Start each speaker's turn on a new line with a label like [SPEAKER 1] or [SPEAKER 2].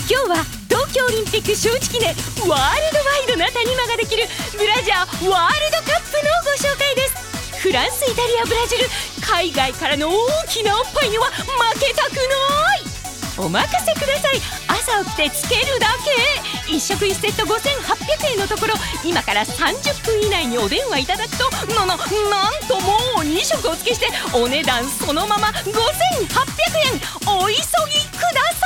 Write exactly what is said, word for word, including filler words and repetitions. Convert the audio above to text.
[SPEAKER 1] 今日は東京オリンピック招致記念ワールドワイドな谷間ができるブラジャーワールドカップのご紹介です。フランス、イタリア、ブラジル、海外からの大きなおっぱいには負けたくない。お任せください。朝起きてつけるだけ。いっ食いちセットごせんはっぴゃくえんのところ、今からさんじゅっぷん以内にお電話いただくとな、な、なんともうに食お付けしてお値段そのままごせんはっぴゃくえん。お急ぎください。